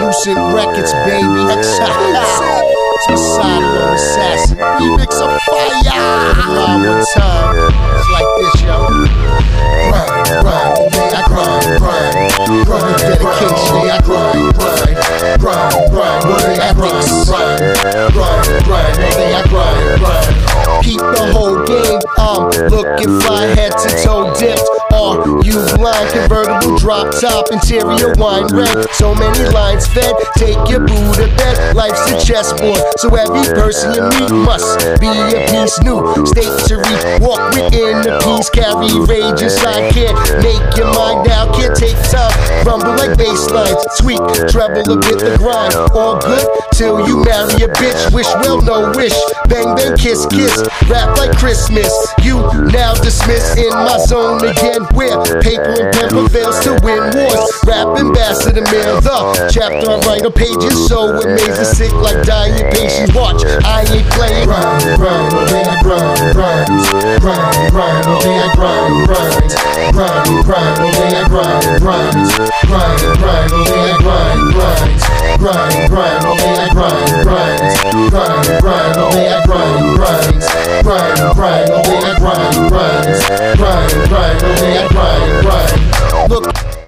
Lucent Records, baby. Suicidal on Assassin. Remix of fire. One more time. It's like this, yo. Grind, I grind. Grind, dedication, I grind. Ethics. I grind. Keep the whole game. Looking fly, head to toe dipped. You blind, convertible drop top, interior wine red. So many lines fed, take your boo to bed. Life's a chessboard, so every person you meet must be a piece new. State to reach, walk within the peace, carry rage inside. Can't make your mind out, can't take time. Rumble like bass lines, tweak, treble a bit the grind. All good till you marry a bitch. Wish well, no wish. Bang bang, kiss kiss. Rap like Christmas. You now dismissed in my zone again. Where paper and pen prevails to win wars. Rap ambassador mail, the chapter I write on pages so amazing, sick like dying patients. Watch, I ain't playing. Grind, all day I grind, all day I grind, all day I grind, all day I grind, all day I grind, all day I grind, all day I grind. Look.